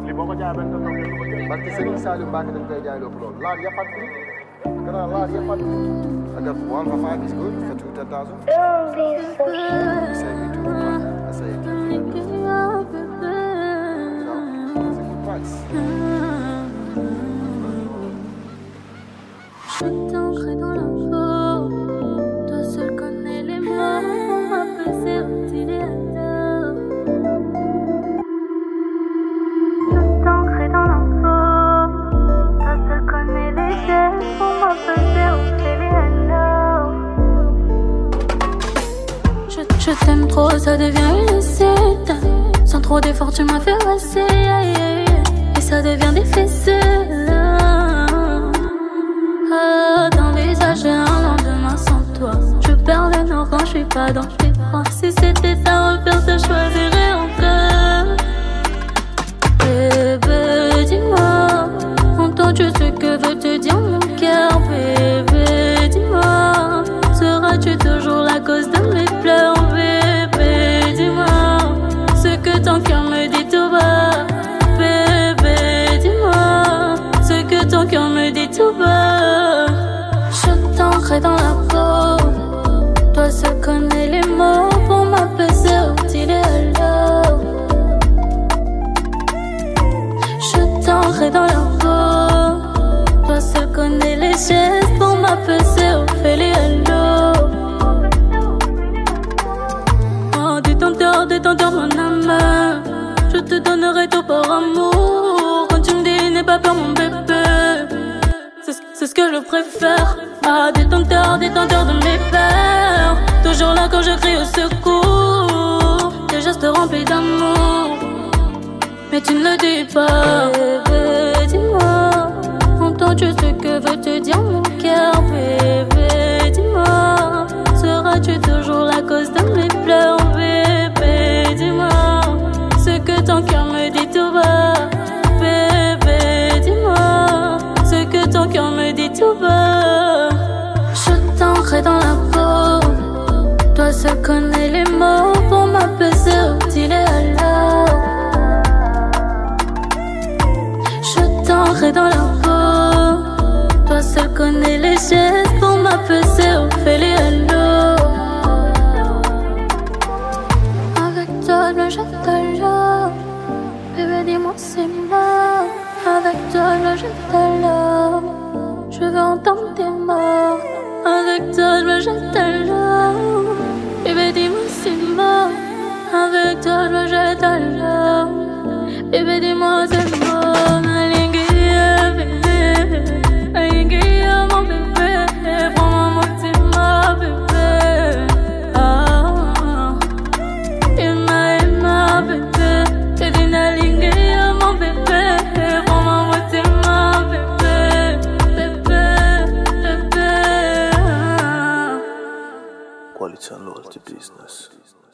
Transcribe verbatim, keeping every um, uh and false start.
parce que Serigne Saliou Mbacké dañ koy jaay lépp loolu laal yëpp at bi gannaaw laal yëpp at bi agar one for five is good for two ten thousand. Say me too, I say it. You know, it's a good price. Je t'ancre dans la peau, toi seul connais les mots, on m'appelle c'est utile et alors. Je t'ancre dans la peau, toi seul connais les gestes, on m'appelle c'est utile et alors. Je, je t'aime trop, ça devient illicite. Sans trop d'efforts, tu m'as fait passer, et ça devient difficile. D'un visage et un lendemain sans toi. Je perds le nord quand je suis pas dans tes bras. Si c'était à refaire, je choisirais encore. Bébé, dis-moi, entends-tu ce que veut te dire mon cœur? Bébé, dis-moi, seras-tu toujours la cause de mes pleurs? Bébé, dis-moi, ce que ton cœur me dit tout bas. Bébé, dis-moi, ce que ton cœur me dit tout bas. Dans la peau, toi seul connais les mots pour m'apaiser utile et alors. Je t'entrerai dans la peau, toi seul connais les gestes pour m'apaiser au fil et alors. Oh, détenteur, détenteur mon âme, je te donnerai tout par amour. Quand tu me dis n'aie pas peur mon bébé, c'est ce que je préfère. Ah, détenteur, détenteur de mes peurs, toujours là quand je crie au secours. Tes gestes remplis d'amour, mais tu ne le dis pas. Bébé, dis-moi, entends-tu ce que veut te dire mon cœur? Bébé, dis-moi, seras-tu toujours la cause de mes pleurs? Bébé, dis-moi, ce que ton cœur me dit tout bas. Bébé, dis-moi, ce que ton cœur me dit tout bas. Dans la peau, toi seul connais les mots pour m'apaiser utile et alors. Je t'entrerai dans la peau, toi seul connais les gestes pour m'apaiser au fil et alors. Avec toi, je t'adore, bébé dis-moi c'est moi. Avec toi, je t'adore, je veux entendre tes mots. Avec toi, je me jette à l'eau. Bébé, dis-moi c'est mort. Avec toi, je me jette à l'eau. Bébé, dis-moi c'est mort. Alinguia, bébé. Alinguia, mon bébé. Prends-moi, moi, c'est ma bébé. Ah, Emma, Emma, bébé. T'es d'une alinguia, mon bébé. Prends-moi, moi, c'est ma bébé. Quality and loyalty business.